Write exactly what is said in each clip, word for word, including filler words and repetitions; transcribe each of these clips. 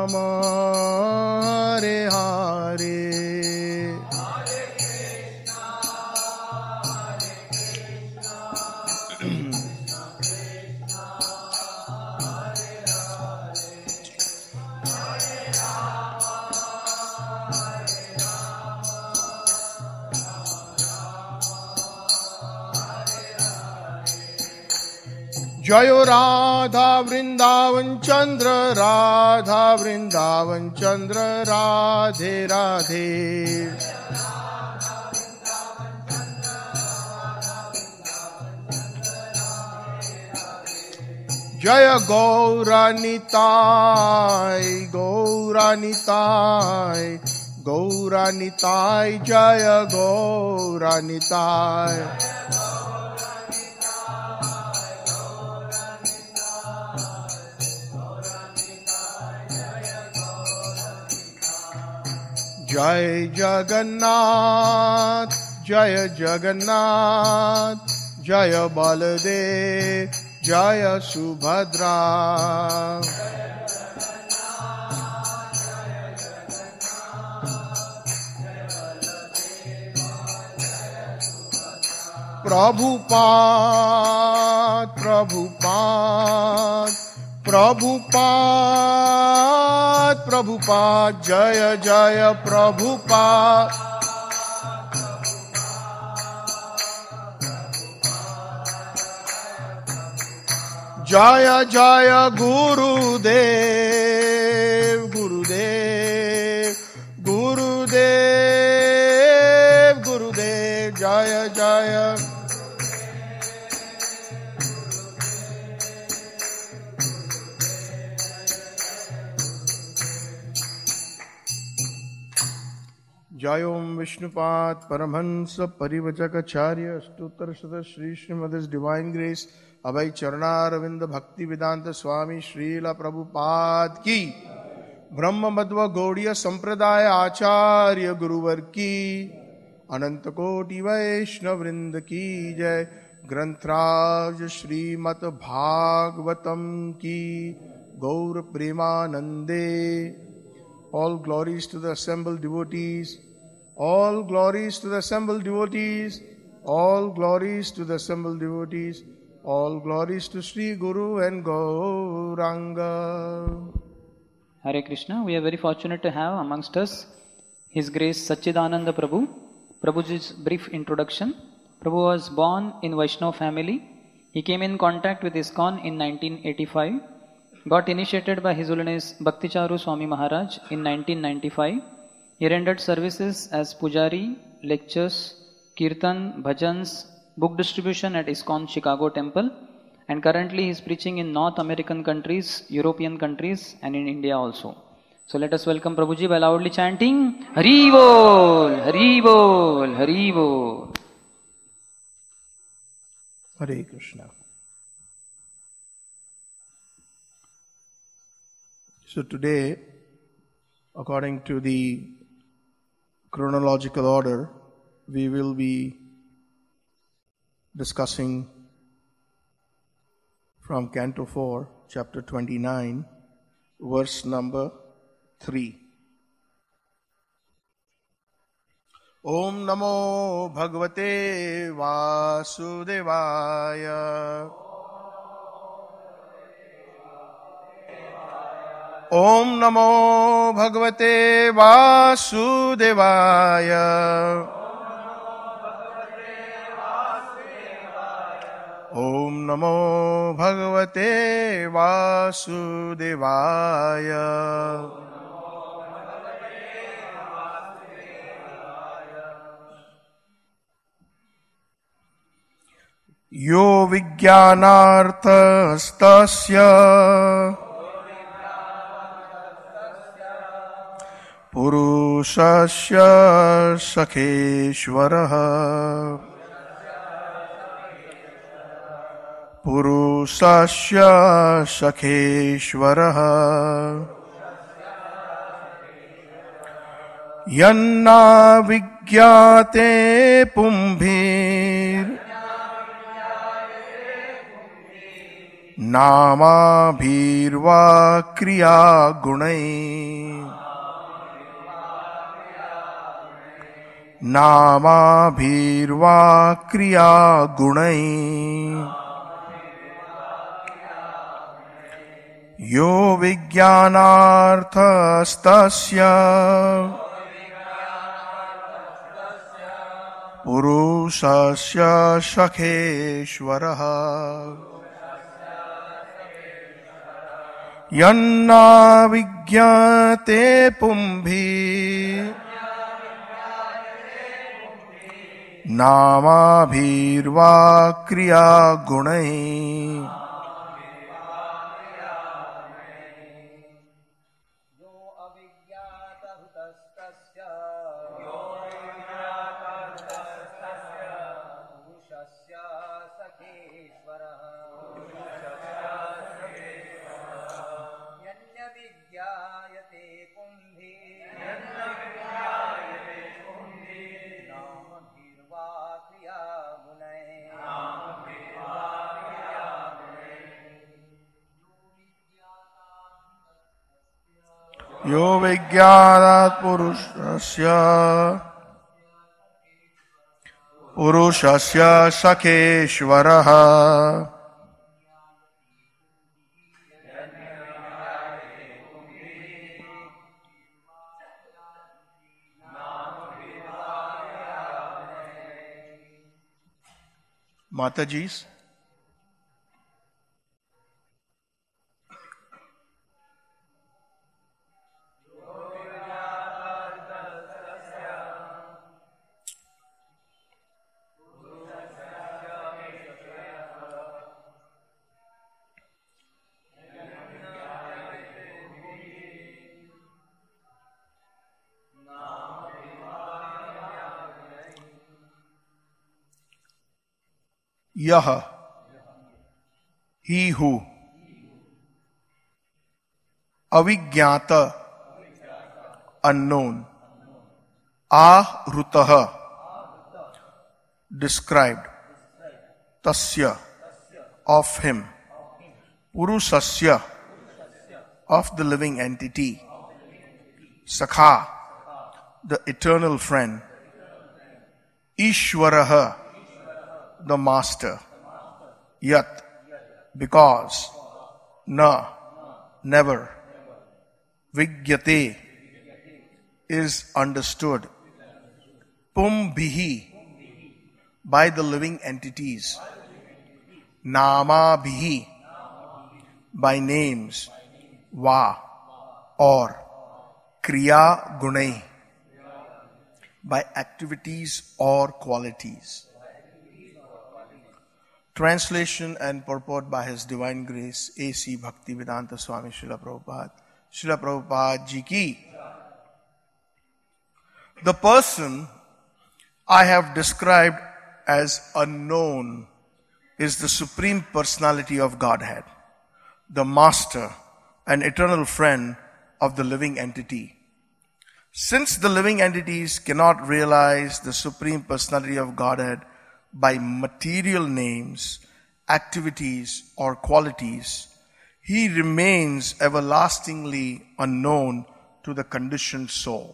राम हरे हरे जय राधा वृंदावन चंद्र राधा वृंदावन चंद्र राधे राधे जय गौरानिताय गौरानिताय गौरानिताय जय गौरानिताय जय जगन्नाथ जय जगन्नाथ जय बलदेव जय सुभद्रा प्रभुपाद प्रभुपाद प्रभुपाद प्रभुपाद जय जय प्रभुपाद जय जय गुरुदेव गुरुदेव गुरुदेव गुरुदेव जय जय जय ओम विष्णुपाद परमहंस परिवचकाचार्य अष्टोत्तर शत श्री श्रीमद डिवाइन ग्रेस अभय चरणारविंद भक्ति वेदांत स्वामी श्रील प्रभुपाद की ब्रह्म मध्व गौड़ीय संप्रदाय आचार्य गुरुवर की अनंत कोटि वैष्णव वृंद की जय। ग्रंथराज श्रीमद भागवतम की गौर प्रेमानंदे। All glories to the assembled devotees. All glories to the assembled devotees. All glories to the assembled devotees. All glories to Sri Guru and Gauranga. Hare Krishna. We are very fortunate to have amongst us His Grace Sachidananda Prabhu. Prabhuji's brief introduction. Prabhu was born in Vaishnava family. He came in contact with ISKCON in nineteen eighty-five. Got initiated by His Holiness Bhakticharu Swami Maharaj in nineteen ninety-five. He rendered services as Pujari, lectures, Kirtan, Bhajans, book distribution at ISKCON Chicago Temple, and currently he is preaching in North American countries, European countries, and in India also. So let us welcome Prabhuji by loudly chanting Hari Bol, Hari Bol, Hari Bol. Hare Krishna. So today, according to the chronological order, we will be discussing from Canto four, chapter twenty-nine, verse number three. Om Namo Bhagavate Vasudevaya. Om Namo Bhagavate Vasudevaya. Om Namo Bhagavate Vasudevaya. Yo Vijnanarthastasya Purushasya Sakheshwaraha. Purushasya Sakheshwaraha. Yanna Vijnate Pumbhir नामाभिर्वा क्रिया गुणै नामाभिर्वा क्रिया गुणै यो विज्ञानार्थस्तस्य पुरुषस्य सखेश्वरः यन्ना विज्ञाते पुंभिः नामाभिर्वा क्रिया गुणैः यो विज्ञानात् पुरुषस्य पुरुषस्य सखेश्वरः Mataji's Yah, he who, avigyata, unknown, ahrutah, described, tasya, of him, purusasya, of the living entity, sakha, the eternal friend, ishwaraha, the master, yat, because, na, never, vigyate, is understood, pum bihi, by the living entities, nama bihi, by names, va, or, kriya gunai, by activities or qualities. Translation and purport by His Divine Grace, A C Bhaktivedanta Swami Srila Prabhupada. Srila Prabhupada Ji ki. The person I have described as unknown is the Supreme Personality of Godhead, the Master and eternal friend of the living entity. Since the living entities cannot realize the Supreme Personality of Godhead by material names, activities, or qualities, he remains everlastingly unknown to the conditioned soul.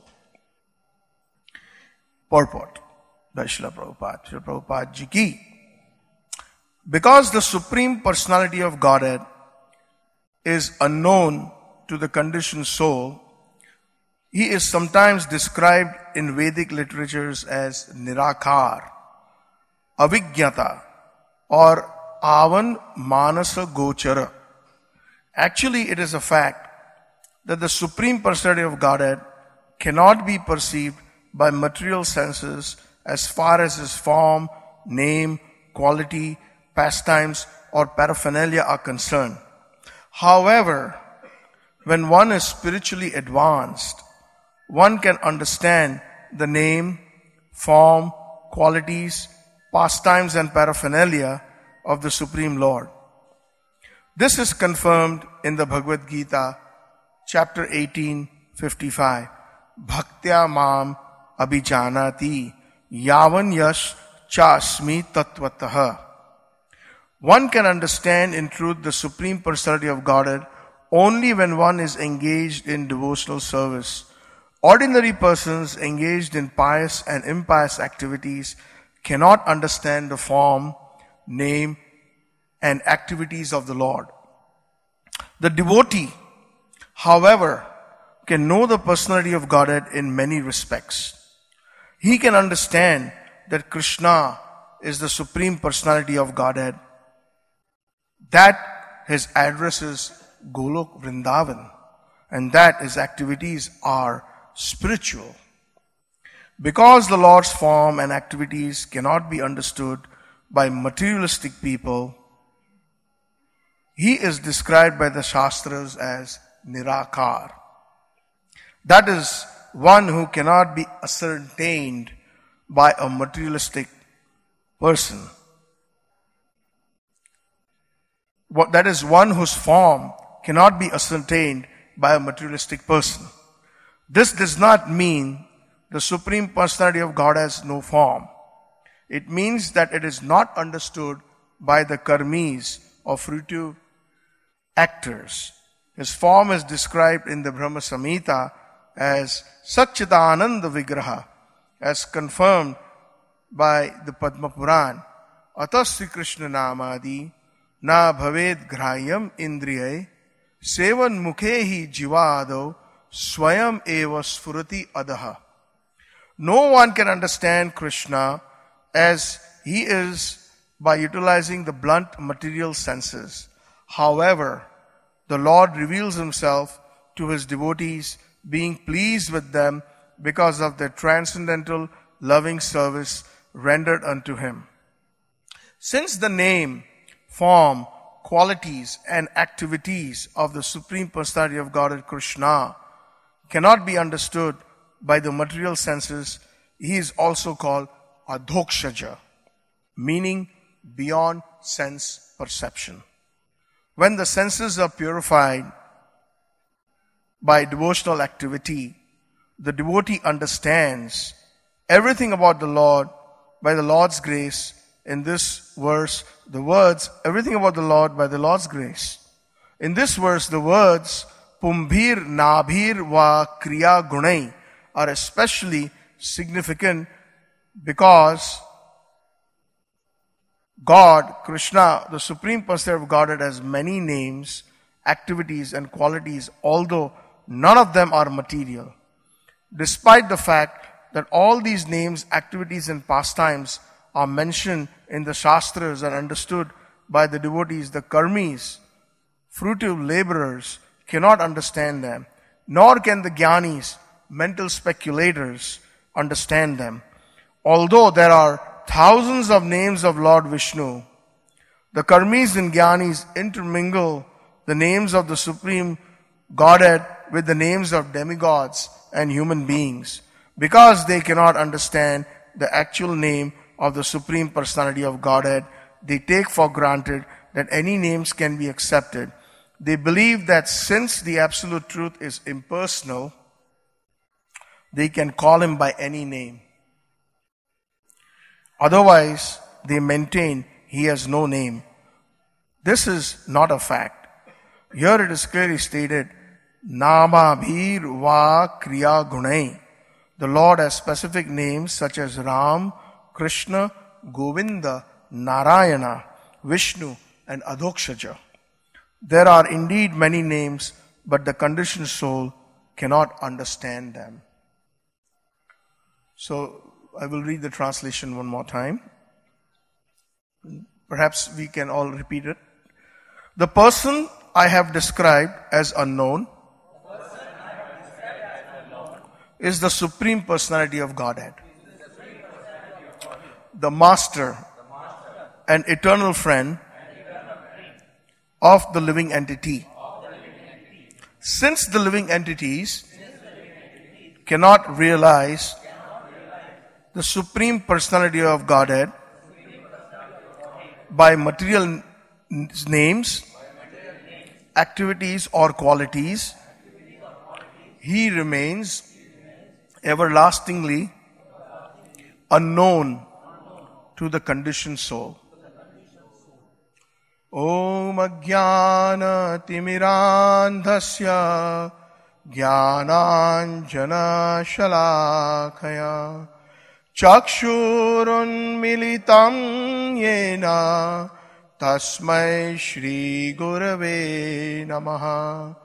Purport by Srila Prabhupada. Srila Prabhupada Ji ki. Because the Supreme Personality of Godhead is unknown to the conditioned soul, he is sometimes described in Vedic literatures as Nirakar, Avigyata, or Avan Manasa Gochara. Actually, it is a fact that the Supreme Personality of Godhead cannot be perceived by material senses as far as his form, name, quality, pastimes, or paraphernalia are concerned. However, when one is spiritually advanced, one can understand the name, form, qualities, pastimes and paraphernalia of the Supreme Lord. This is confirmed in the Bhagavad Gita, chapter eighteen, fifty-five. Bhaktya mam abhijanati yavan yash chasmi tatvatah. One can understand in truth the Supreme Personality of Godhead only when one is engaged in devotional service. Ordinary persons engaged in pious and impious activities cannot understand the form, name, and activities of the Lord. The devotee, however, can know the personality of Godhead in many respects. He can understand that Krishna is the Supreme Personality of Godhead, that his address is Golok Vrindavan, and that his activities are spiritual. Because the Lord's form and activities cannot be understood by materialistic people, he is described by the Shastras as Nirakar. That is, one who cannot be ascertained by a materialistic person. What, that is, one whose form cannot be ascertained by a materialistic person. This does not mean the Supreme Personality of God has no form. It means that it is not understood by the karmis or fruitive actors. His form is described in the Brahma Samhita as Satchidananda Vigraha, as confirmed by the Padma Puran. Atas Sri Krishna Namadi na bhaved grayam indriyai sevan mukhehi jivado swayam eva sfurati adaha. No one can understand Krishna as he is by utilizing the blunt material senses. However, the Lord reveals himself to his devotees, being pleased with them because of their transcendental loving service rendered unto him. Since the name, form, qualities and activities of the Supreme Personality of Godhead Krishna cannot be understood by the material senses, he is also called Adhokshaja, meaning beyond sense perception. When the senses are purified by devotional activity, the devotee understands everything about the Lord by the Lord's grace. In this verse, the words, everything about the Lord by the Lord's grace. In this verse, the words, Pumbhir, Nabhir, Va, Kriya, Gunai are especially significant because God, Krishna, the Supreme Personality of Godhead, has many names, activities and qualities, although none of them are material. Despite the fact that all these names, activities and pastimes are mentioned in the Shastras and understood by the devotees, the karmis, fruitive laborers, cannot understand them, nor can the jnanis, mental speculators, understand them. Although there are thousands of names of Lord Vishnu, the karmis and jnanis intermingle the names of the Supreme Godhead with the names of demigods and human beings. Because they cannot understand the actual name of the Supreme Personality of Godhead, they take for granted that any names can be accepted. They believe that since the Absolute Truth is impersonal, they can call him by any name. Otherwise, they maintain he has no name. This is not a fact. Here it is clearly stated, Nama Bhir Va Kriya Gunai. The Lord has specific names such as Ram, Krishna, Govinda, Narayana, Vishnu, and Adhokshaja. There are indeed many names, but the conditioned soul cannot understand them. So, I will read the translation one more time. Perhaps we can all repeat it. The person I have described as unknown is the Supreme Personality of Godhead, the Master and eternal friend of the living entity. Since the living entities cannot realize the Supreme Personality of Godhead by material names, activities or qualities, he remains everlastingly unknown to the conditioned soul. Om Ajnana-timirandhasya Jnananjana-shalakaya Chakshurunmilitam yena Tasmai Shri Gurave Namaha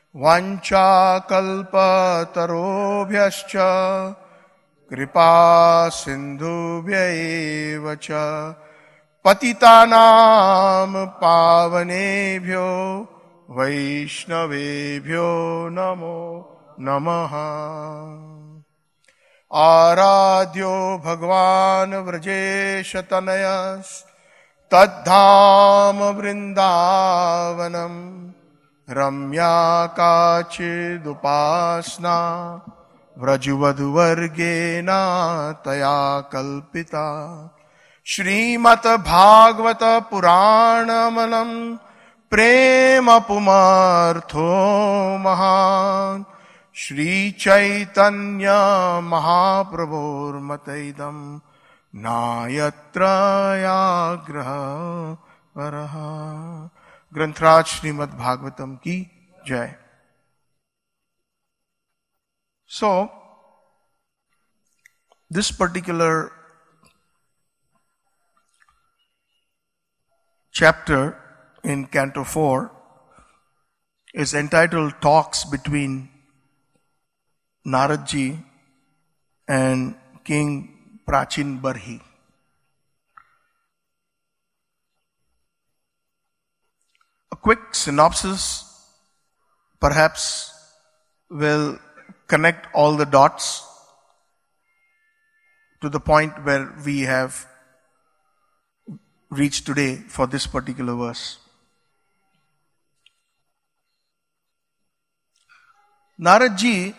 Vanchakalpatarobhyascha Kripa Sindhubhya cha Patitanam Pavanebhyo Vaishnavebhyo Namo Namaha Aradhyo Bhagwan Vrajesha Tanayas Tadham Vrindavanam Ramya Kachidupasna Vrajuvadhuvargena Taya Kalpita Shrimat Bhagavata Puranamalam Prema Pumartho Mahan Shri Chaitanya Mahaprabhur Mataidam Nayatraya Graha Varaha Grantraj Srimad Bhagavatam ki Jai. So, this particular chapter in Canto four is entitled Talks between Naradji and King Prachin Barhi. A quick synopsis perhaps will connect all the dots to the point where we have reached today for this particular verse. Naradji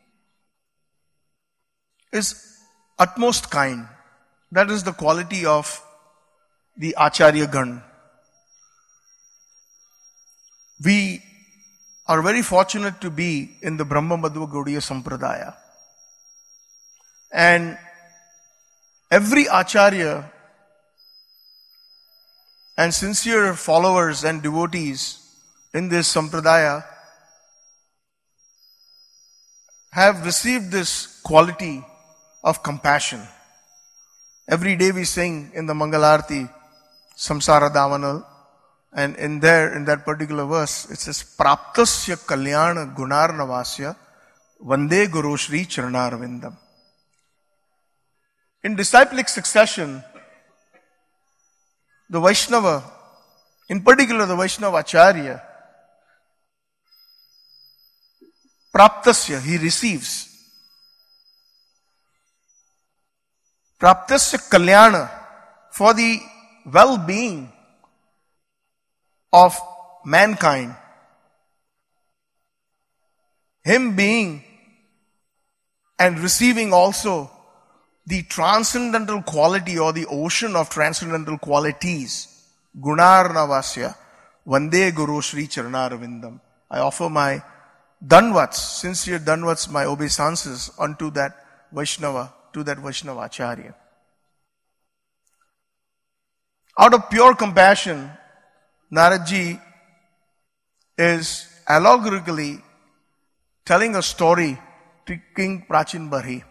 is utmost kind. That is the quality of the Acharya Gan. We are very fortunate to be in the Brahma Madhva Gaudiya Sampradaya. And every Acharya and sincere followers and devotees in this Sampradaya have received this quality of compassion. Every day we sing in the Mangalarti, Samsara Davanal, and in there, in that particular verse, it says, Praptasya Kalyana Gunarnavasya Vande Guru Shri Charanarvindam. In disciplic succession, the Vaishnava, in particular the Vaishnava Acharya, Praptasya, he receives. Praptasya Kalyana, for the well-being of mankind. Him being and receiving also the transcendental quality or the ocean of transcendental qualities. Gunarnavasya Vande Guru Shri Charanarvindam. I offer my Danvats, sincere Danvats, my obeisances unto that Vaishnava, to that Vaishnava Acharya. Out of pure compassion, Naradji is allegorically telling a story to King Prachin Barhi.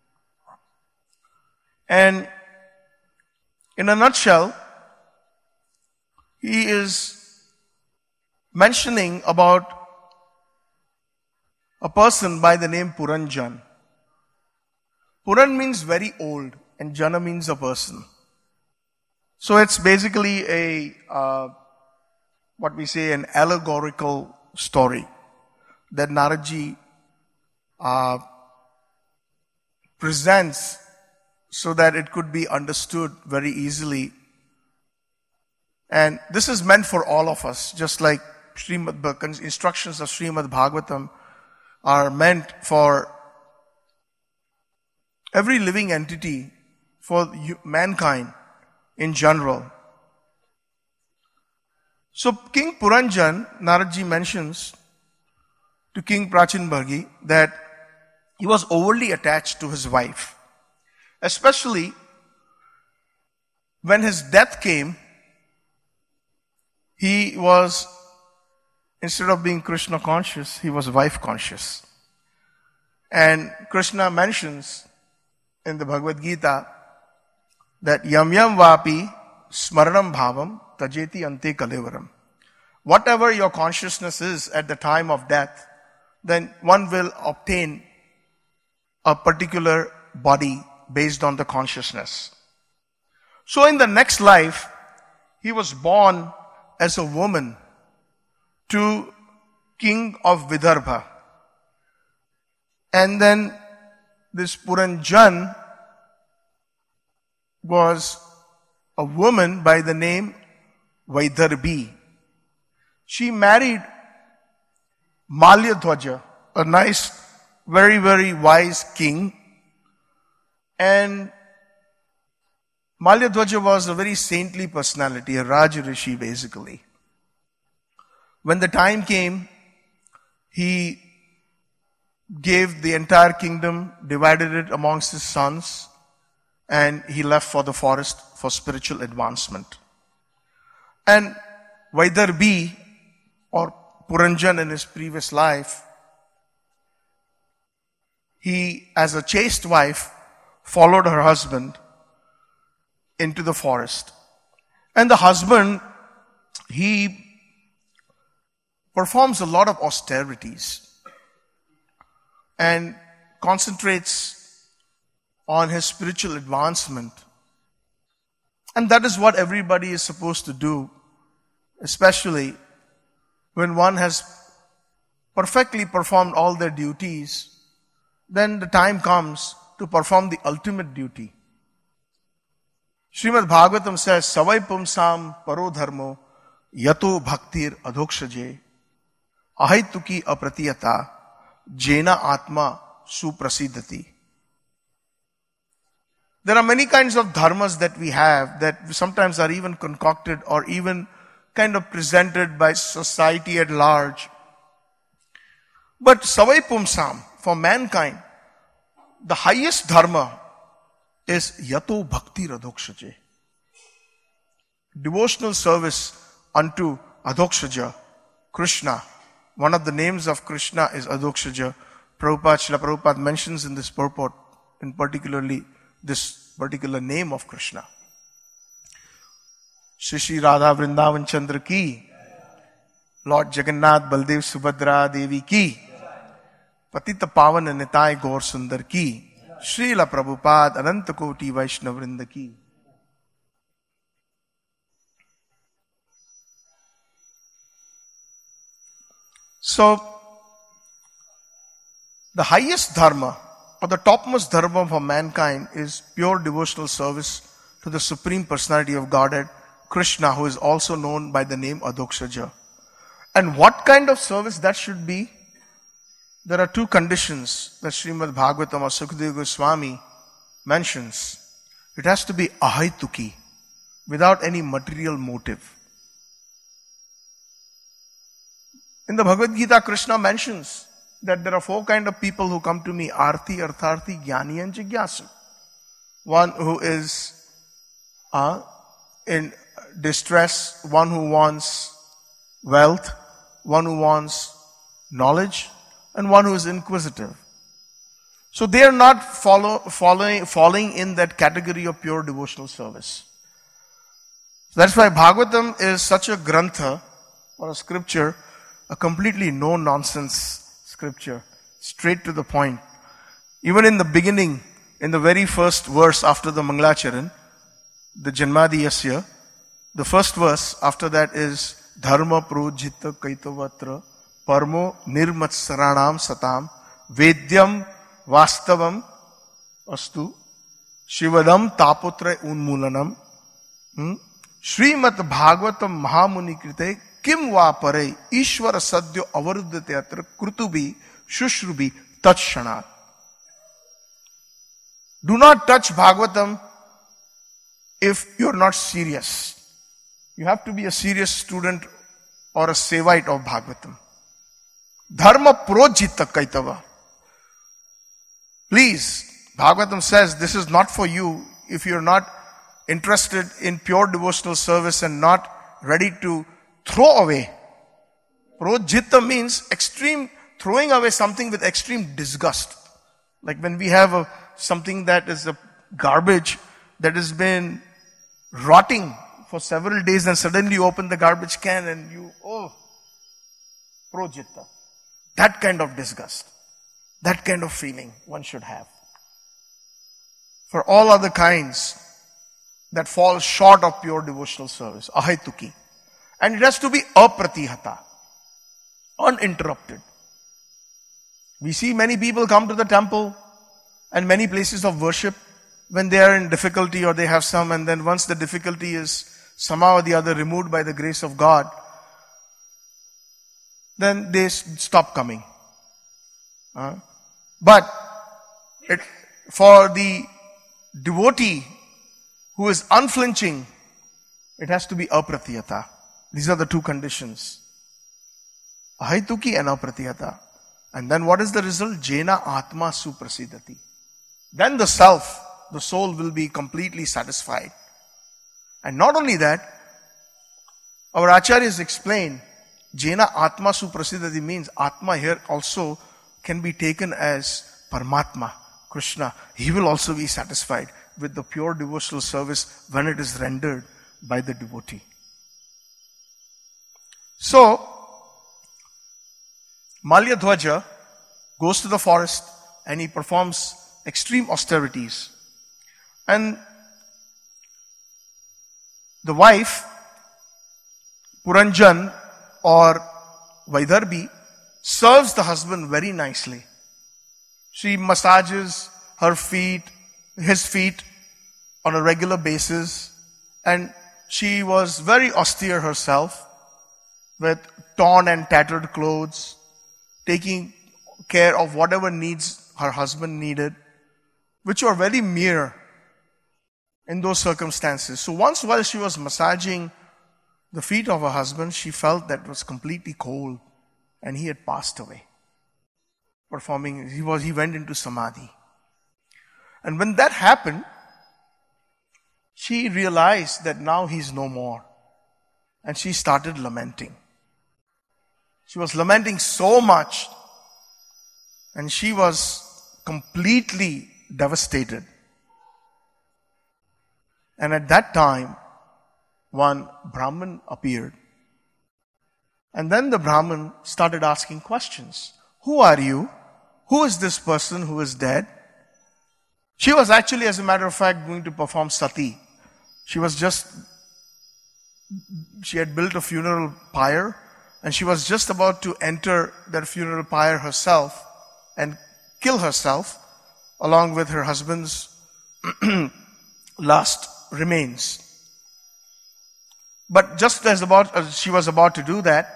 And in a nutshell, he is mentioning about a person by the name Puranjan. Puran means very old and Jana means a person. So it's basically a, uh, what we say, an allegorical story that Naradji uh, presents so that it could be understood very easily. And this is meant for all of us, just like Srimad, instructions of Srimad Bhagavatam are meant for every living entity, for mankind in general. So King Puranjan, Naradji mentions to King Prachin Barhi that he was overly attached to his wife. Especially when his death came, he was, instead of being Krishna conscious, he was wife conscious. And Krishna mentions in the Bhagavad Gita that yam yam vapi smaranam bhavam tajeti ante kalevaram. Whatever your consciousness is at the time of death, then one will obtain a particular body based on the consciousness. So in the next life, he was born as a woman to king of Vidarbha. And then this Puranjan was a woman by the name Vaidarbhi. She married Malyadwaja, a nice, very, very wise king. And Malyadwaja was a very saintly personality, a Raj Rishi basically. When the time came, he gave the entire kingdom, divided it amongst his sons, and he left for the forest for spiritual advancement. And Vaidarbhi, or Puranjan in his previous life, he, as a chaste wife, followed her husband into the forest. And the husband, he performs a lot of austerities and concentrates on his spiritual advancement. And that is what everybody is supposed to do, especially when one has perfectly performed all their duties. Then the time comes to perform the ultimate duty. Srimad Bhagavatam says, Savai pumsam paro dharmo yato bhaktir adhokshaje ahaituki apratiyata jena atma suprasidhati. There are many kinds of dharmas that we have that sometimes are even concocted or even kind of presented by society at large. But Savai pumsam, for mankind, the highest dharma is yato bhakti adhokshaje. Devotional service unto Adhokshaja, Krishna. One of the names of Krishna is Adhokshaja. Prabhupada, Srila Prabhupada mentions in this purport, in particularly this particular name of Krishna. Shri Shri Radha Vrindavan Chandra ki, Lord Jagannath Baldev Subhadra Devi ki, Patita Pavan Nitai Gaur Sundar ki, Srila Prabhupada Ananta Koti Vaishnav Vrinda ki. So, the highest dharma, or the topmost dharma for mankind, is pure devotional service to the Supreme Personality of Godhead, Krishna, who is also known by the name Adhokshaja. And what kind of service that should be? There are two conditions that Srimad Bhagavatam or Sukadeva Goswami mentions. It has to be ahaituki, without any material motive. In the Bhagavad Gita, Krishna mentions that there are four kinds of people who come to me: Arti, Artharti, Jnani and Jigyasu. One who is uh, in distress, one who wants wealth, one who wants knowledge, and one who is inquisitive. So they are not follow, following, falling in that category of pure devotional service. That's why Bhagavatam is such a grantha, or a scripture, a completely no-nonsense scripture, straight to the point. Even in the beginning, in the very first verse after the Mangalacharan, the Janmadiyasya, the first verse after that is Dharma projita kaitavatra Parmo nirmatsaranam satam Vedyam vastavam astu Shivadam taputra unmulanam hmm? Srimat Bhagavatam Mahamuni krite Kim va pare Ishvara sadyo avaruddhate atra Krutubi shushrubi tatshanat. Do not touch Bhagavatam if you are not serious. You have to be a serious student or a Sevite of Bhagavatam. Dharma projita kaitava. Please, Bhagavatam says this is not for you if you are not interested in pure devotional service and not ready to throw away. Projita means extreme, throwing away something with extreme disgust. Like when we have a, something that is a garbage that has been rotting for several days and suddenly you open the garbage can and you, oh, projita. That kind of disgust. That kind of feeling one should have. For all other kinds that fall short of pure devotional service, ahaituki. And it has to be apratihata. Uninterrupted. We see many people come to the temple and many places of worship when they are in difficulty or they have some, and then once the difficulty is somehow or the other removed by the grace of God, then they stop coming. Uh, but it, for the devotee who is unflinching, it has to be apratihata. These are the two conditions. Ahaituki and apratihata. And then what is the result? Jena atma suprasidati. Then the self, the soul will be completely satisfied. And not only that, our acharyas explain, Jena atma suprasidati means atma here also can be taken as Paramatma, Krishna. He will also be satisfied with the pure devotional service when it is rendered by the devotee. So, Malyadhwaja goes to the forest and he performs extreme austerities. And the wife, Puranjan or Vaidarbhi, serves the husband very nicely. She massages her feet, his feet on a regular basis, and she was very austere herself with torn and tattered clothes, taking care of whatever needs her husband needed, which were very mere in those circumstances. So once while she was massaging the feet of her husband, she felt that it was completely cold and he had passed away. Performing, he was, he went into samadhi. And when that happened, she realized that now he's no more. And she started lamenting. She was lamenting so much. And she was completely devastated. And at that time, one Brahmin appeared. And then the Brahmin started asking questions. Who are you? Who is this person who is dead? She was actually, as a matter of fact, going to perform sati. She was just, she had built a funeral pyre and she was just about to enter that funeral pyre herself and kill herself along with her husband's last remains. But just as about as she was about to do that,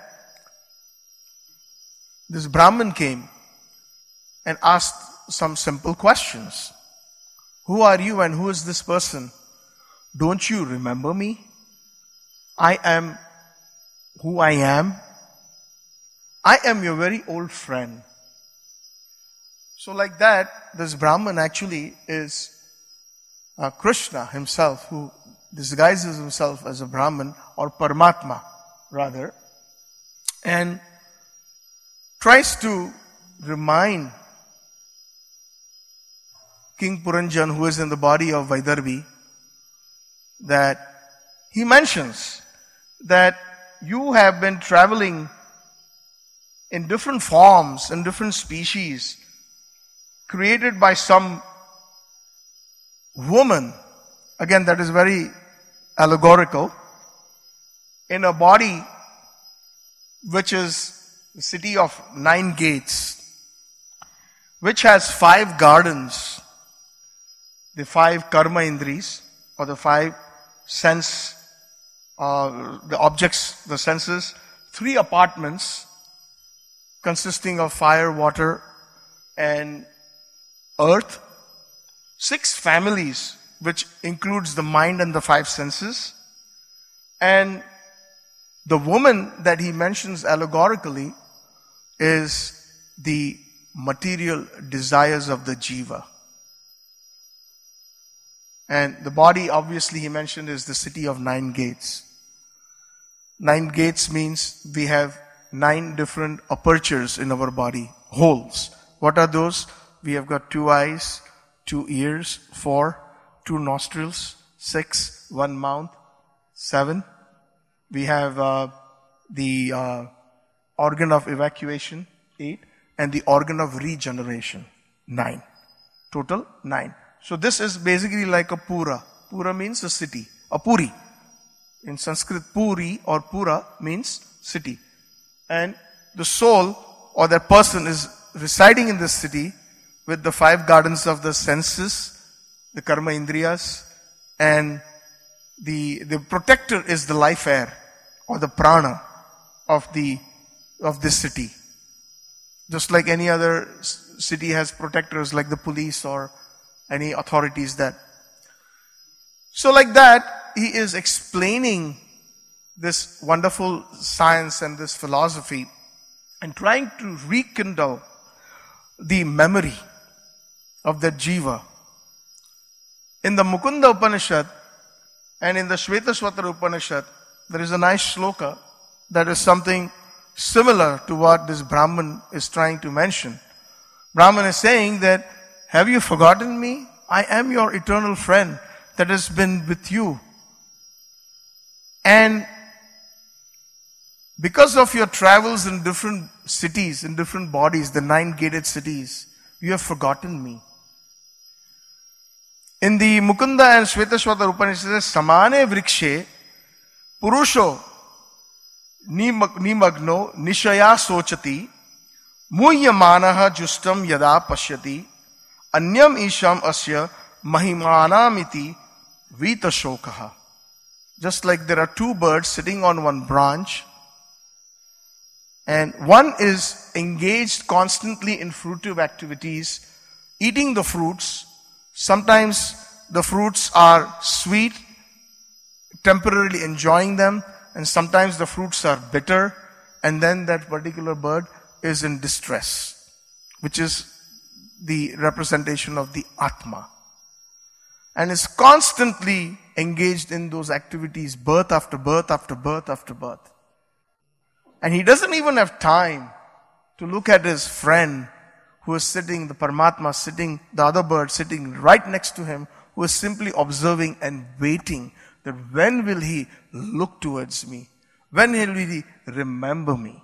this Brahmin came and asked some simple questions. Who are you and who is this person? Don't you remember me? I am who I am. I am your very old friend. So like that, this Brahmin actually is uh, Krishna himself, who disguises himself as a Brahmin, or Paramatma rather, and tries to remind King Puranjan, who is in the body of Vaidarbhi, that he mentions that you have been traveling in different forms, in different species, created by some woman. Again, that is very allegorical. In a body which is the city of nine gates, which has five gardens, the five karma indris, or the five sense, uh, the objects, the senses, three apartments consisting of fire, water, and earth, six families, which includes the mind and the five senses, and the woman that he mentions allegorically is the material desires of the jiva. And the body, obviously, he mentioned, is the city of nine gates. Nine gates means we have nine different apertures in our body, holes. What are those? We have got two eyes, two ears, four, two nostrils, six, one mouth, seven. We have uh, the uh, organ of evacuation, eight, and the organ of regeneration, nine. Total, nine. So this is basically like a pura. Pura means a city, a puri. In Sanskrit, puri or pura means city. And the soul or that person is residing in this city with the five gardens of the senses, the karma indriyas, and the, the protector is the life air or the prana of the, of this city. Just like any other city has protectors like the police or any authorities that. So like that, he is explaining this wonderful science and this philosophy and trying to rekindle the memory of that jiva. In the Mukunda Upanishad and in the Shvetashvatara Upanishad, there is a nice shloka that is something similar to what this Brahman is trying to mention. Brahman is saying that, have you forgotten me? I am your eternal friend that has been with you. And because of your travels in different cities, in different bodies, the nine gated cities, you have forgotten me. In the Mukunda and Shvetashvatara Upanishad, it says, Samane vrikshe purusho nimagno nishaya sochati muhyamanaha justam yada pashyati anyam isham asya mahimanamiti vitashokaha. Just like there are two birds sitting on one branch, and one is engaged constantly in fruitive activities, eating the fruits. Sometimes the fruits are sweet, temporarily enjoying them, and sometimes the fruits are bitter, and then that particular bird is in distress, which is the representation of the Atma, and is constantly engaged in those activities, birth after birth after birth after birth. And he doesn't even have time to look at his friend who is sitting, the Paramatma sitting, the other bird sitting right next to him, who is simply observing and waiting that when will he look towards me? When will he remember me?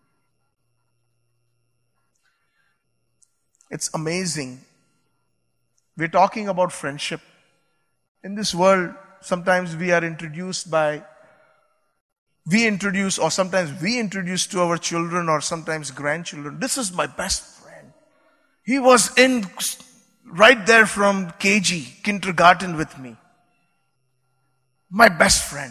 It's amazing. We're talking about friendship. In this world, sometimes we are introduced by, we introduce, or sometimes we introduce to our children or sometimes grandchildren, this is my best friend. He was in, right there from K G, kindergarten with me. My best friend.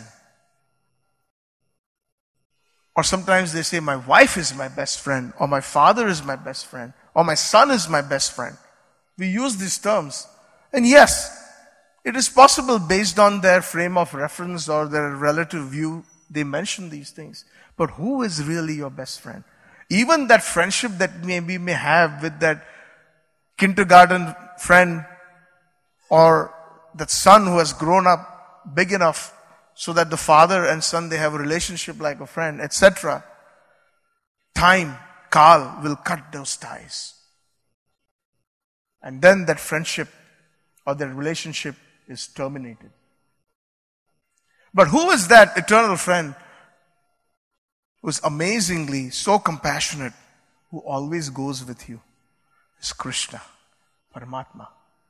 Or sometimes they say, my wife is my best friend, or my father is my best friend, or my son is my best friend. We use these terms. And yes, it is possible based on their frame of reference or their relative view, they mention these things. But who is really your best friend? Even that friendship that maybe may have with that kindergarten friend or that son who has grown up big enough so that the father and son, they have a relationship like a friend, et cetera. Time, Kal, will cut those ties. And then that friendship or that relationship is terminated. But who is that eternal friend who is amazingly so compassionate, who always goes with you? It's Krishna, Paramatma.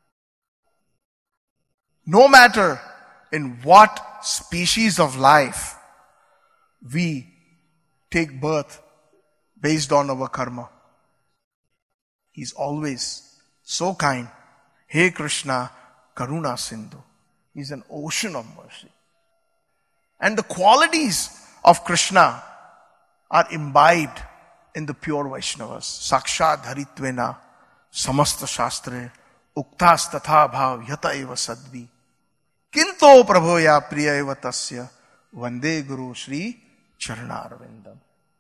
No matter in what species of life we take birth based on our karma, He's always so kind. Hey Krishna, Karuna Sindhu. He's an ocean of mercy. And the qualities of Krishna are imbibed in the pure Vaishnavas. Sakshat Dharitvena Samasta Shastre Uktas Tatha Bhav Yata Eva Sadvi Kinto Prabhoya Priya Eva Tasya Vande Guru Shri Charanarvindam.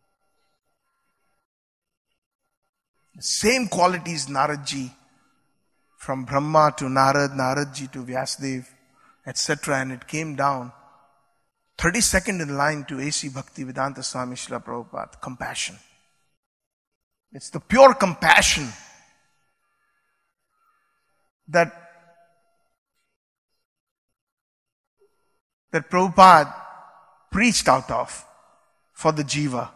The same qualities Naradji, from Brahma to Narad, Naradji to Vyasdev, et cetera. And it came down thirty-second in line to A C Bhaktivedanta Swami Srila Prabhupada, compassion. It's the pure compassion that, that Prabhupada preached out of for the jiva.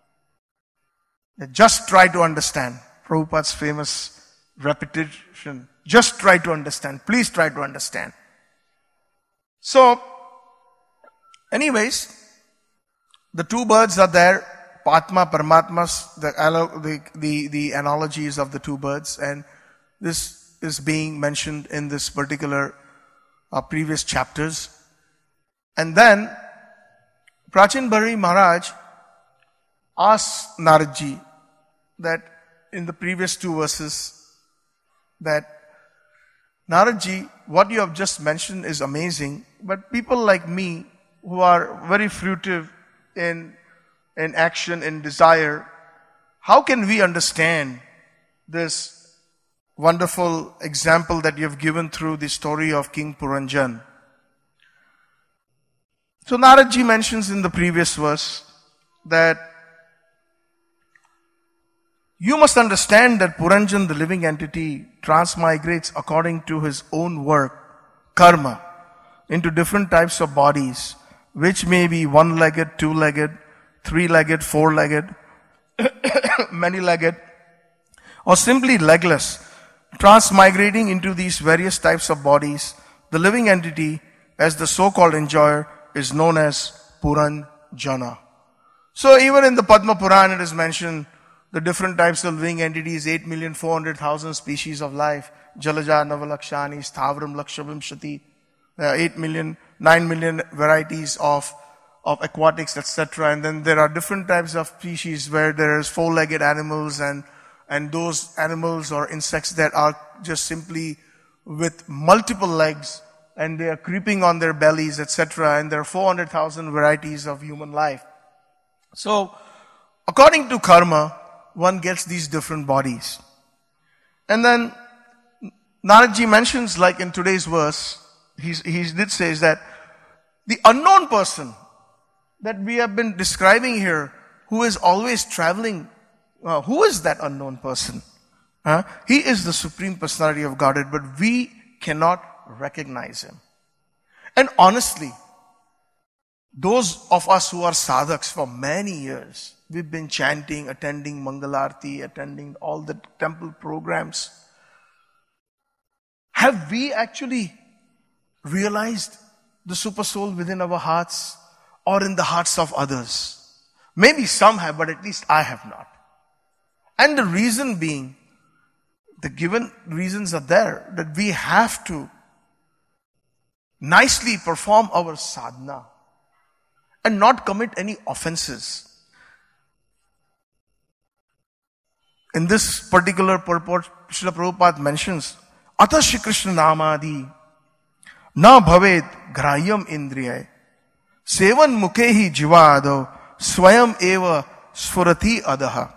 Just try to understand. Prabhupada's famous repetition. Just try to understand. Please try to understand. So, anyways, the two birds are there. Patma, Paramatmas, the, the, the, the analogies of the two birds. And this is being mentioned in this particular uh, previous chapters. And then, Prachin Bhari Maharaj asked Naradji that in the previous two verses, that Naradji, what you have just mentioned is amazing, but people like me who are very fruitive in, in action, in desire, how can we understand this wonderful example that you have given through the story of King Puranjan? So Naradji mentions in the previous verse that you must understand that Puranjan, the living entity, transmigrates according to his own work, karma, into different types of bodies, which may be one-legged, two-legged, three-legged, four-legged, many-legged, or simply legless. Transmigrating into these various types of bodies, the living entity, as the so-called enjoyer, is known as Puranjana. So even in the Padma Purana it is mentioned the different types of living entities, eight million four hundred thousand species of life, Jalaja, Navalakshani, Stavram, Lakshavimshati, uh, eight million, nine million varieties of, of aquatics, et cetera. And then there are different types of species where there is four-legged animals and, and those animals or insects that are just simply with multiple legs and they are creeping on their bellies, et cetera. And there are four hundred thousand varieties of human life. So, according to karma, one gets these different bodies. And then Naradji mentions, like in today's verse, he, he did say is that the unknown person that we have been describing here, who is always traveling, uh, who is that unknown person? Uh, he is the Supreme Personality of Godhead, but we cannot recognize him. And honestly, those of us who are sadhaks for many years, we've been chanting, attending Mangalarti, attending all the temple programs. Have we actually realized the super soul within our hearts or in the hearts of others? Maybe some have, but at least I have not. And the reason being, the given reasons are there, that we have to nicely perform our sadhana and not commit any offenses. In this particular purport, Srila Prabhupada mentions, Ata Shri Krishna Namadi Na Bhaved Grayam Indriyai Sevan Mukhehi Jivado Swayam Eva Sfurati Adaha.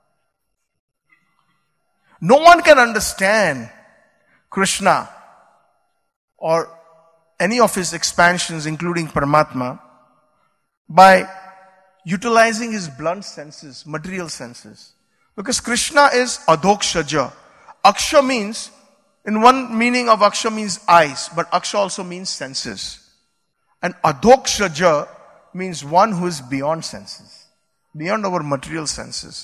No one can understand Krishna or any of his expansions, including Paramatma, by utilizing his blunt senses, material senses. Because Krishna is Adhokshaja. Aksha means, in one meaning of Aksha means eyes, but Aksha also means senses. And Adhokshaja means one who is beyond senses, beyond our material senses.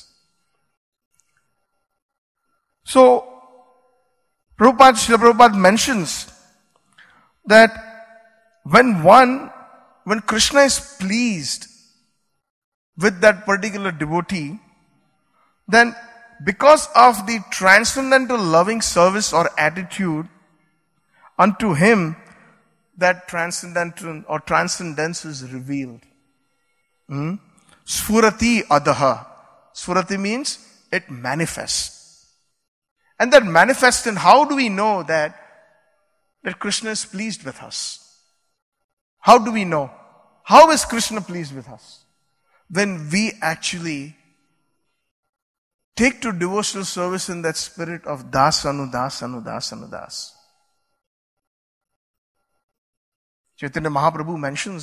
So, Prabhupada, Srila Prabhupada mentions that when one, when Krishna is pleased with that particular devotee, then because of the transcendental loving service or attitude unto him, that transcendental or transcendence is revealed. Hmm? Sfurati adaha. Sfurati means it manifests. And that manifests, and how do we know that, that Krishna is pleased with us? How do we know? How is Krishna pleased with us? When we actually take to devotional service in that spirit of das anu das anu das anu das. Chaitanya Mahaprabhu mentions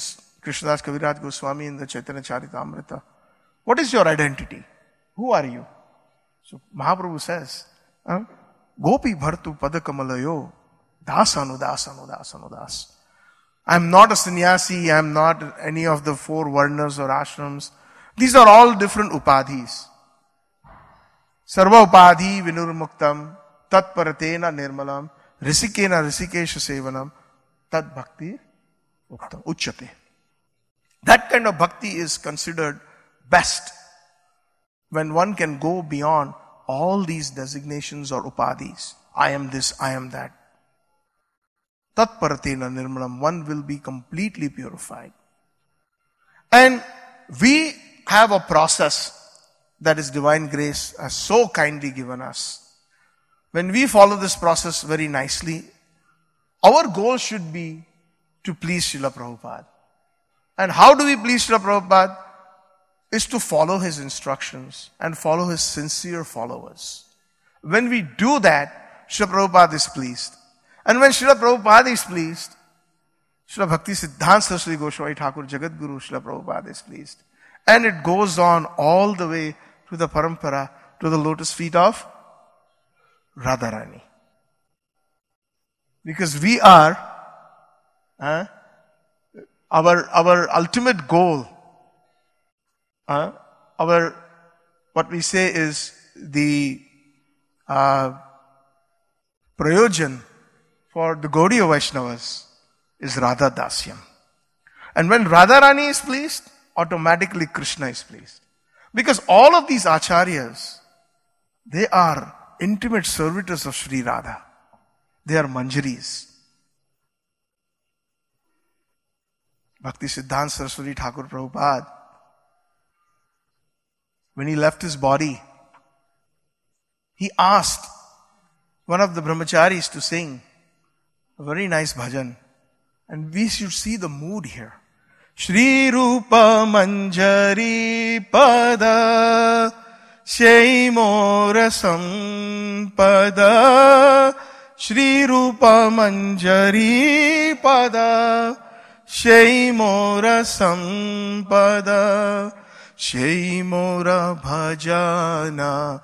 Krishnadas Kaviraj Goswami in the Chaitanya Charitamrita. What is your identity? Who are you? So Mahaprabhu says, huh? Gopi bhartu padakamalayo das anudas anudas anudas. I am not a sannyasi, I am not any of the four varnas or ashrams. These are all different upadhis. Sarva upadhi vinurmuktam tat paratena nirmalam risikena risikesha sevanam tad bhakti uktam uchyate. That kind of bhakti is considered best when one can go beyond all these designations or upadhis. I am this, I am that. Tat paratena nirmalam, one will be completely purified. And we have a process that is divine grace has so kindly given us. When we follow this process very nicely, our goal should be to please Srila Prabhupada. And how do we please Srila Prabhupada? Is to follow his instructions and follow his sincere followers. When we do that, Srila Prabhupada is pleased. And when Srila Prabhupada is pleased, Srila Bhakti Siddhanta Saraswati Goswami Thakur Jagat Guru Srila Prabhupada is pleased. And it goes on all the way to the parampara, to the lotus feet of Radharani. Because we are, uh, our, our ultimate goal, uh, our, what we say is the uh, prayojan for the Gaudiya Vaishnavas is Radha Dasyam. And when Radharani is pleased, automatically Krishna is pleased. Because all of these acharyas, they are intimate servitors of Sri Radha. They are manjaris. Bhakti Siddhanta Saraswati Thakur Prabhupada, when he left his body, he asked one of the brahmacharis to sing a very nice bhajan. And we should see the mood here. Shri Rupa Manjari Pada Shaimora Sampada Shri Rupa Manjari Pada Shaimora Sampada Shaimora Bhajana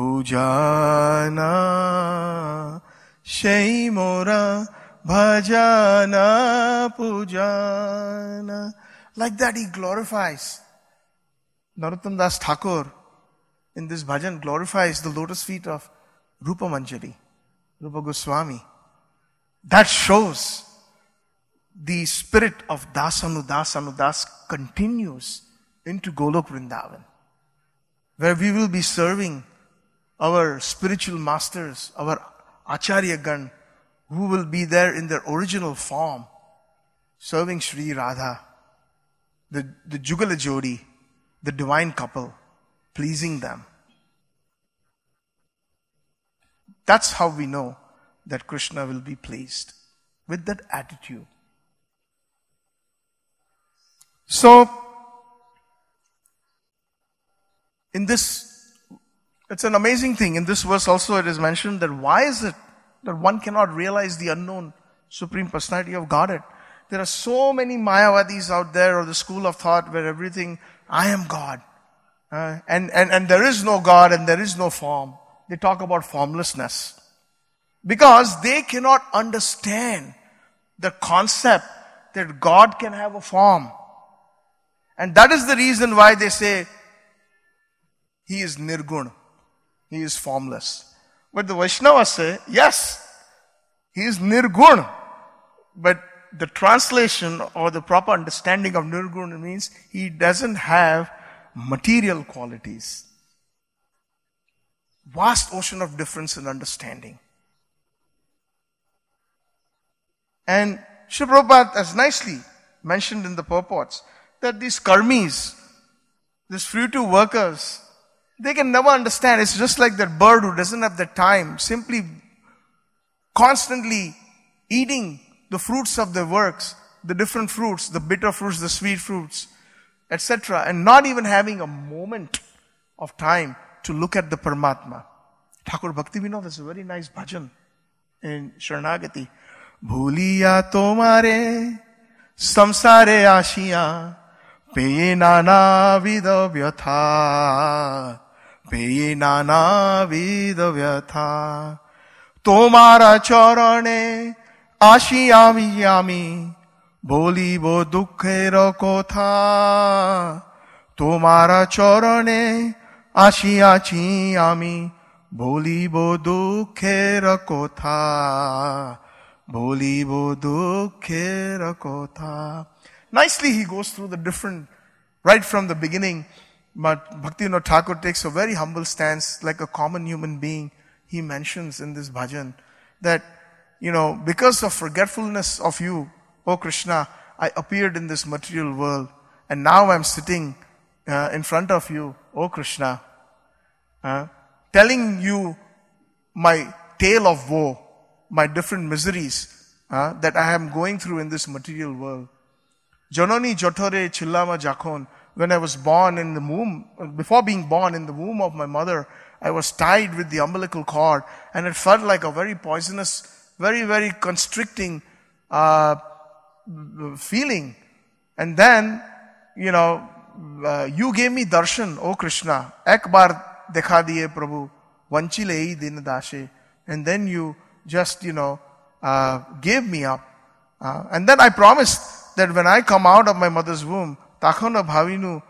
Pujana Shaimora Bhajana Pujana. Like that he glorifies. Narottam Das Thakur in this bhajan glorifies the lotus feet of Rupa Manjari, Rupa Goswami. That shows the spirit of Dasanu Dasanu Das continues into Golok Vrindavan, where we will be serving our spiritual masters, our Acharya Gan, who will be there in their original form, serving Sri Radha, the, the Jugala Jodi, the divine couple, pleasing them. That's how we know that Krishna will be pleased, with that attitude. So, in this, it's an amazing thing. In this verse also it is mentioned that why is it that one cannot realize the unknown Supreme Personality of Godhead? There are so many Mayavadis out there, or the school of thought where everything, I am God. Uh, and, and, and there is no God and there is no form. They talk about formlessness. Because they cannot understand the concept that God can have a form. And that is the reason why they say He is Nirgun. He is formless. But the Vaishnavas say, yes, He is Nirgun. But the translation or the proper understanding of Nirgun means He doesn't have material qualities. Vast ocean of difference in understanding. And Srila Prabhupada has nicely mentioned in the purports that these karmis, these fruitive workers, they can never understand. It's just like that bird who doesn't have the time, simply constantly eating the fruits of their works, the different fruits, the bitter fruits, the sweet fruits, et cetera, and not even having a moment of time to look at the Paramatma. Thakur Bhakti Vinod has a very nice bhajan in Sharanagati. Bhuliya tomare samsare ashiya, peye nana vida vyatha, peye nana vida vyatha. Tomara charane ashiyami yami, bolibo dukher kotha. Tomara charane ashiyachi ami, bolibo dukher kotha. Bolibo dukher kotha. Nicely he goes through the different, right from the beginning, but Bhaktivinoda Thakur takes a very humble stance, like a common human being. He mentions in this bhajan that, you know, because of forgetfulness of you, O Krishna, I appeared in this material world, and now I'm sitting uh, in front of you, O Krishna, uh, telling you my tale of woe, my different miseries uh, that I am going through in this material world. Janani jotore chillama jakon. When I was born in the womb, before being born in the womb of my mother, I was tied with the umbilical cord, and it felt like a very poisonous, very, very constricting uh, feeling. And then, you know, uh, you gave me darshan, O Krishna. Ek bar dekha diye Prabhu, vanchile din dashe. And then you just, you know, uh, gave me up. Uh, and then I promised that when I come out of my mother's womb, takhana bhavinu,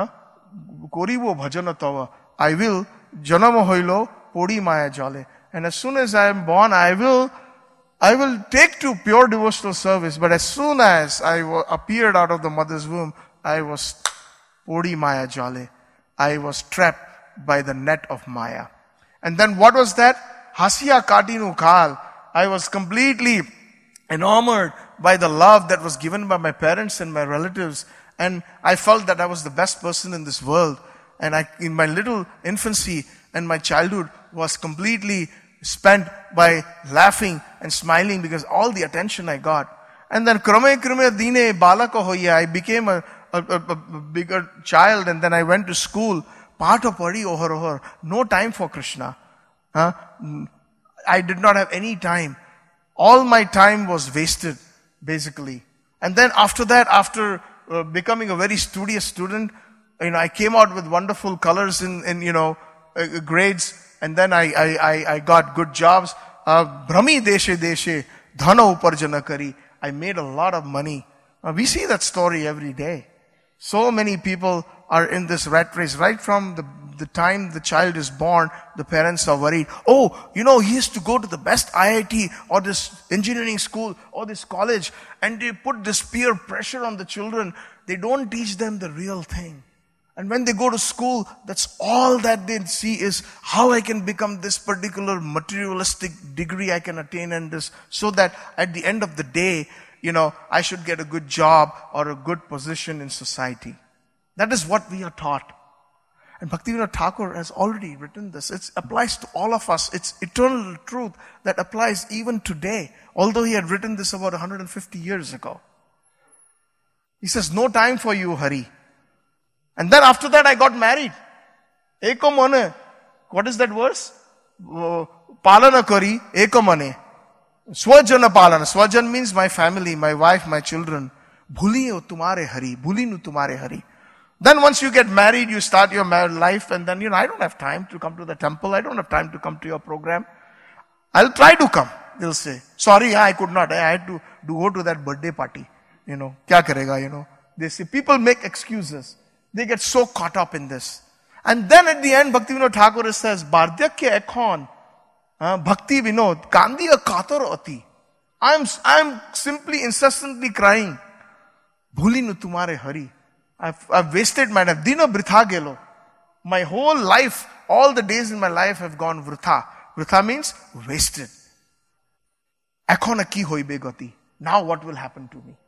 koribo bhajana tava, I will janama hoilo podi maya jale. And as soon as I am born, I will, I will take to pure devotional service. But as soon as I w- appeared out of the mother's womb, I was podi maya jale. I was trapped by the net of Maya. And then what was that? Hasya katinu kal. I was completely enamored by the love that was given by my parents and my relatives. And I felt that I was the best person in this world. And I, in my little infancy and my childhood was completely spent by laughing and smiling because all the attention I got. And then krame krame dine balaka hoya, I became a, a, a, a bigger child, and then I went to school. Pata padi ohar ohar. No time for Krishna. Huh? I did not have any time. All my time was wasted, basically. And then after that, after uh, becoming a very studious student, you know, I came out with wonderful colors in, in you know, uh, grades, and then I, I, I, I got good jobs. Brahmi deshe deshe, dhana uparjana kari. I made a lot of money. Uh, we see that story every day. So many people are in this rat race. Right from the, the time the child is born, the parents are worried. Oh, you know, he has to go to the best I I T or this engineering school or this college. And they put this peer pressure on the children. They don't teach them the real thing. And when they go to school, that's all that they see is how I can become this particular materialistic degree I can attain, and this, so that at the end of the day, you know, I should get a good job or a good position in society. That is what we are taught. And Bhaktivinoda Thakur has already written this. It applies to all of us. It's eternal truth that applies even today, although he had written this about one hundred fifty years ago. He says, no time for you, Hari. And then after that I got married. Eko mane. What is that verse? Palana kari, eko mane. Swajana palana. Swajan means my family, my wife, my children. Bhuliyo tumare hari. Bhulinu tumare hari. Then once you get married, you start your married life, and then, you know, I don't have time to come to the temple. I don't have time to come to your program. I'll try to come. They'll say, sorry, I could not. I had to, to go to that birthday party. You know, kya karega, you know. They say, people make excuses. They get so caught up in this. And then at the end, Bhaktivinoda Thakur says, Bardhyakya ekhon, Bhakti Vinod, Kandiya katar ati. I'm, I'm simply incessantly crying. Bhulinu tumare hari. I've, I've wasted my life. Dina britha gelo. My whole life, all the days in my life have gone vritha. Vritha means wasted. Ekhona ki hoibe gati. Now what will happen to me?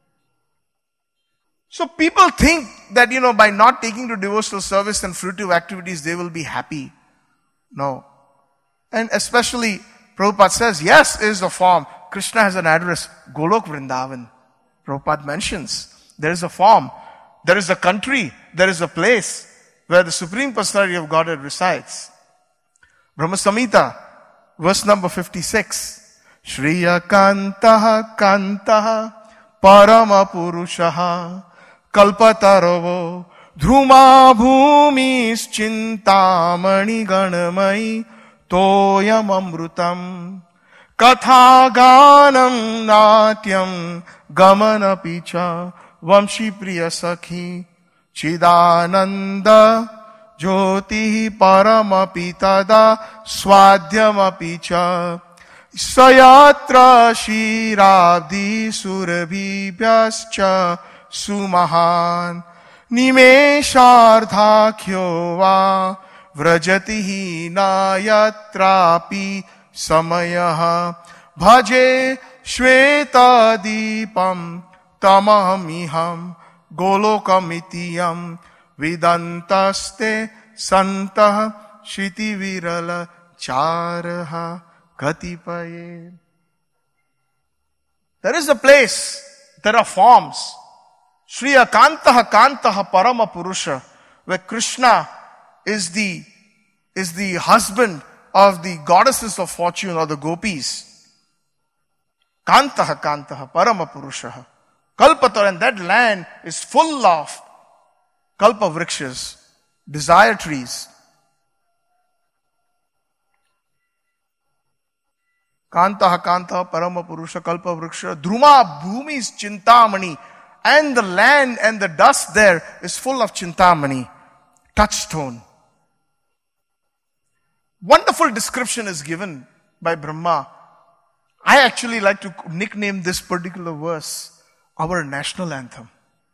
So people think that, you know, by not taking to devotional service and fruitive activities, they will be happy. No. And especially, Prabhupada says, yes, is the form. Krishna has an address, Golok Vrindavan. Prabhupada mentions, there is a form, there is a country, there is a place where the Supreme Personality of Godhead resides. Brahma Samhita, verse number fifty-six. Shriya Kantaha Kantaha Parama Purushaha Kalpataravo Dhruma Bhumis Chintamani Ganamai Toyam Amrutam Katha Ganam Natyam Gamana Picha Vamshi Priya Sakhi Chidananda Jyoti Paramapi Tada Swadhyamapi Cha Sayatra Shirabdi Surabhibhyascha Sumahan Nimesharthakyo Va Vrajatihi Nayatrapi Samayaha Bhaje Shweta Deepam Tamamiham Golokamitiyam Vidantaste Santah Shiti Virala Charaha Katipaye. There is a place, there are forms. Shri Akantaha Kantaha Parama Purusha, where Krishna is the, is the husband of the goddesses of fortune or the gopis. Kantaha Kantaha Parama Purusha. Kalpatar, and that land is full of kalpa vrikshas, desire trees. Kantaha Kantaha Parama Purusha Kalpa Vriksha Dhruma Bhumi is Chintamani, and the land and the dust there is full of Chintamani, touchstone. Wonderful description is given by Brahma. I actually like to nickname this particular verse our national anthem.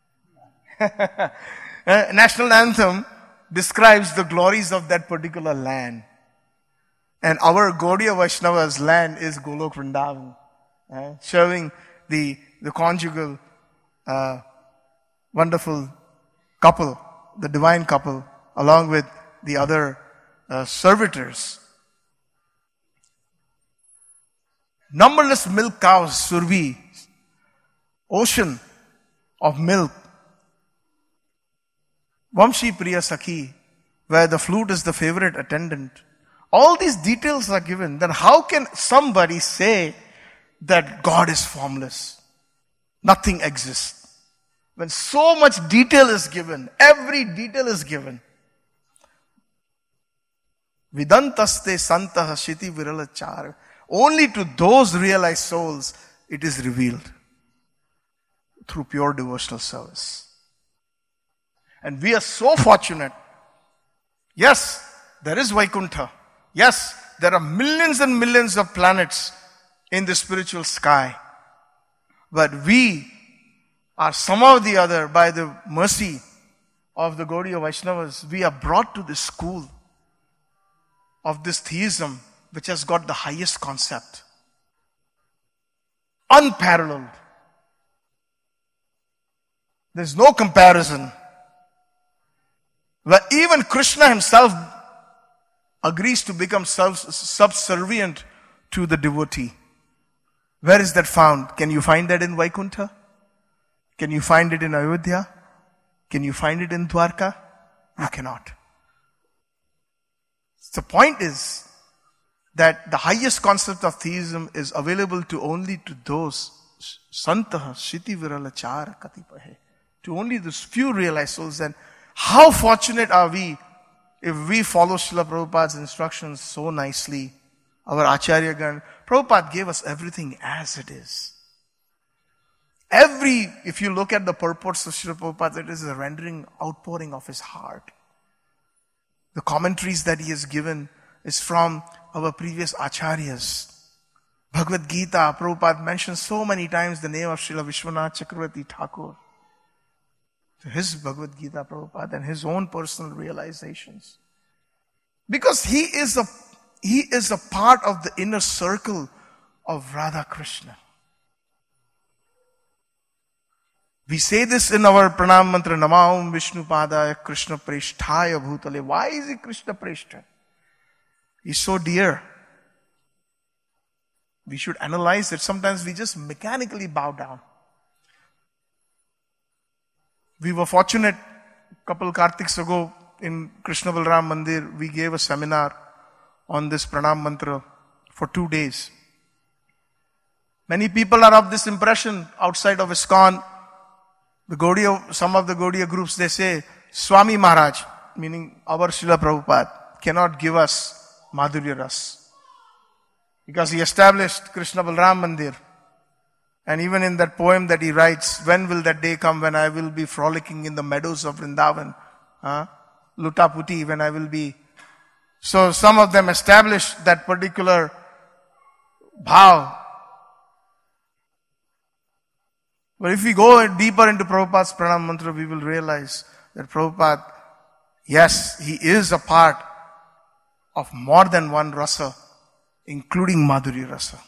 National anthem describes the glories of that particular land. And our Gaudiya Vaishnava's land is Golok Vrindavan, uh, showing the, the conjugal, uh, wonderful couple, the divine couple, along with the other uh, servitors. Numberless milk cows, Survi, ocean of milk. Vamshi Priya Sakhi, where the flute is the favorite attendant. All these details are given. Then how can somebody say that God is formless? Nothing exists. When so much detail is given, every detail is given. Vidantaste Santaha Shiti Viralachara. Only to those realized souls it is revealed through pure devotional service. And we are so fortunate. Yes, there is Vaikuntha. Yes, there are millions and millions of planets in the spiritual sky. But we are somehow or the other, by the mercy of the Gaudiya Vaishnavas, we are brought to this school of this theism which has got the highest concept. Unparalleled. There's no comparison. Where even Krishna himself agrees to become subservient to the devotee. Where is that found? Can you find that in Vaikuntha? Can you find it in Ayodhya? Can you find it in Dwarka? You cannot. The point is that the highest concept of theism is available to only to those Santaha Shiti Viralachara Katipahe, to only those few realized souls. And how fortunate are we if we follow Srila Prabhupada's instructions so nicely. Our Acharya Gan, Prabhupada gave us everything as it is. Every, if you look at the purports of Srila Prabhupada, it is a rendering, outpouring of his heart. The commentaries that he has given is from our previous Acharyas. Bhagavad Gita, Prabhupada mentions so many times the name of Srila Vishwanath Chakravarti Thakur. His Bhagavad Gita, Prabhupada, and his own personal realizations. Because he is a, he is a part of the inner circle of Radha Krishna. We say this in our pranam mantra, Namaum Vishnu Padaya Krishna Presthaya Bhutale. Why is he Krishna Preshta? He's so dear. We should analyze that sometimes we just mechanically bow down. We were fortunate, a couple Kartiks ago in Krishna Balram Mandir, we gave a seminar on this pranam mantra for two days. Many people are of this impression outside of ISKCON. The Gaudiya, some of the Gaudiya groups, they say, Swami Maharaj, meaning our Srila Prabhupada, cannot give us Madhurya Ras. Because he established Krishna Balram Mandir. And even in that poem that he writes, when will that day come when I will be frolicking in the meadows of Vrindavan? Huh? Lutaputi, when I will be. So some of them established that particular bhav. But if we go deeper into Prabhupada's Pranam Mantra, we will realize that Prabhupada, yes, he is a part of more than one rasa, including Madhurya Rasa.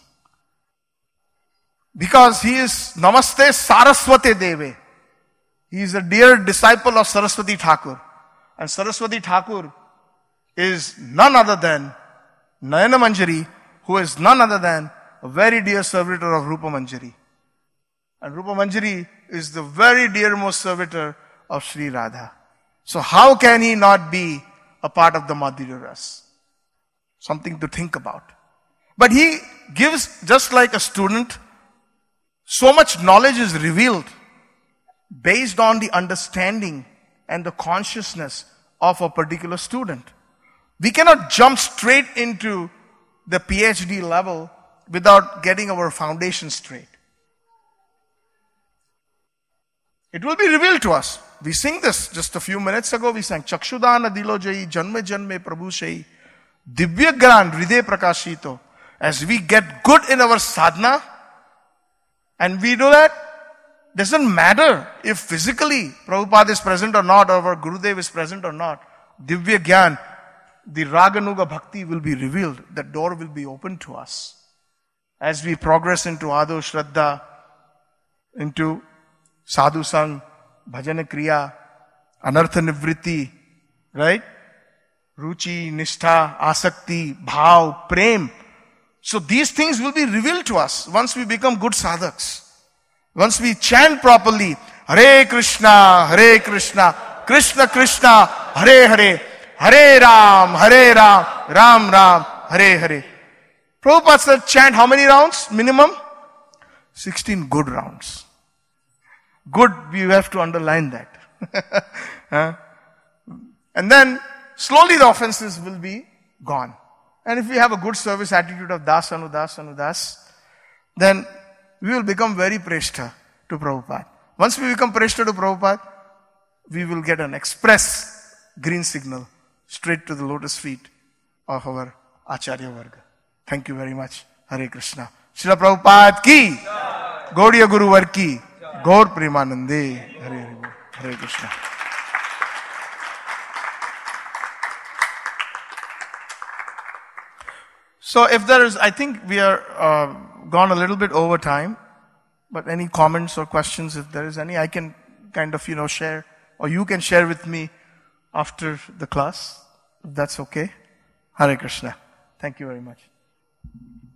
Because he is Namaste Saraswate Deve. He is a dear disciple of Saraswati Thakur. And Saraswati Thakur is none other than Nayana Manjari, who is none other than a very dear servitor of Rupa Manjari. And Rupa Manjari is the very dearmost servitor of Sri Radha. So how can he not be a part of the Madhurya Ras? Something to think about. But he gives, just like a student, so much knowledge is revealed based on the understanding and the consciousness of a particular student. We cannot jump straight into the PhD level without getting our foundation straight. It will be revealed to us. We sing this just a few minutes ago. We sang Chakshudana Dilo Jai Janme Janme Prabhu Shai Divya Gran Hriday Prakashito. As we get good in our sadhana, and we do that, doesn't matter if physically Prabhupada is present or not, or our Gurudev is present or not. Divya Gyan, the Raganuga Bhakti will be revealed. The door will be open to us. As we progress into Ado Shraddha, into Sadhu Sang, Bhajana Kriya, Anartha Nivritti, right? Ruchi, Nishtha, Asakti, Bhav, Prem. So these things will be revealed to us once we become good sadhaks. Once we chant properly, Hare Krishna, Hare Krishna, Krishna Krishna, Hare Hare, Hare Ram, Hare Ram, Ram Ram, Hare Hare. Prabhupada said chant how many rounds? Minimum? sixteen good rounds. Good, we have to underline that. huh? And then slowly the offenses will be gone. And if we have a good service attitude of Das Anudas Anudas, then we will become very preshta to Prabhupada. Once we become preshta to Prabhupada, we will get an express green signal straight to the lotus feet of our Acharya Varga. Thank you very much. Hare Krishna. Srila Prabhupada ki, Gaudiya Guru Var ki, Gaur Premanande. Hare Hare. Hare Krishna. So if there is, I think we are uh, gone a little bit over time, but any comments or questions, if there is any, I can kind of, you know, share, or you can share with me after the class, if that's okay. Hare Krishna. Thank you very much.